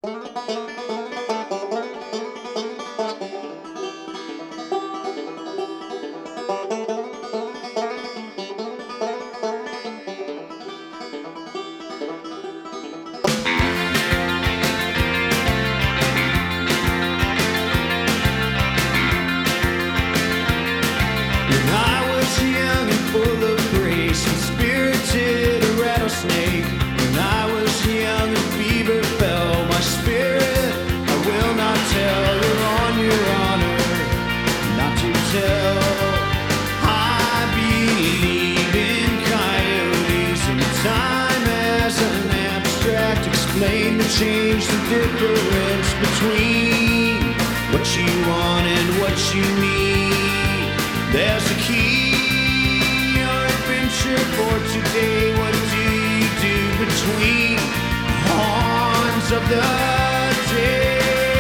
When I was young and full of grace and spirited, a rattlesnake. When I was young and fever fell my spirit, I will not tell. You're on your honor not to tell. I believe in coyotes and time as an abstract. Explain the change, the difference between what you want and what you need. There's a key, your adventure for today. What do you do between the horns of the day?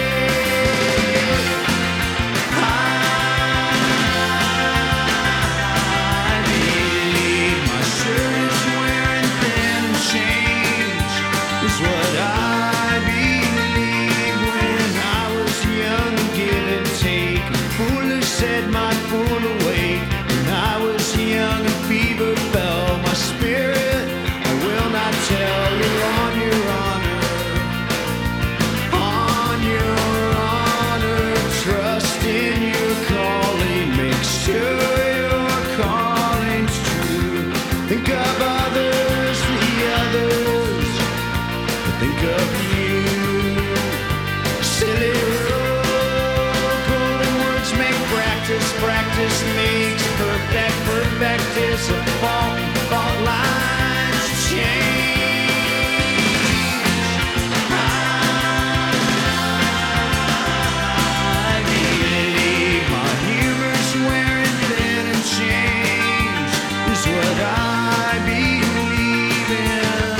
I believe my shirt is wearing thin and change is what I believe. When I was young, give and take, and foolish said my fool awake. When I was young and fever fell my spirit, I will not tell. You're on your honor, on your honor. Trust in your calling, make sure your calling's true. Think of others, the others, think of you. Silly rule, golden words make practice, practice makes perfect, perfect is a fault, fault lines change. I believe my humor's wearing thin and change is what I believe in.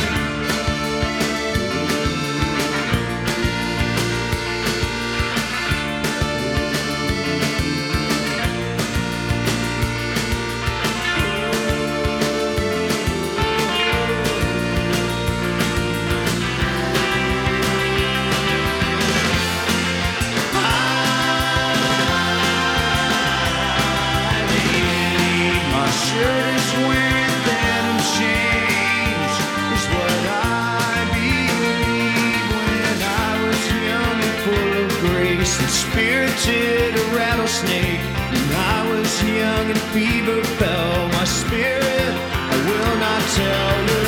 Shirt is wearing thin and change is what I believe. When I was young and full of grace and spirited, a rattlesnake. When I was young and fever fell my spirit, I will not tell.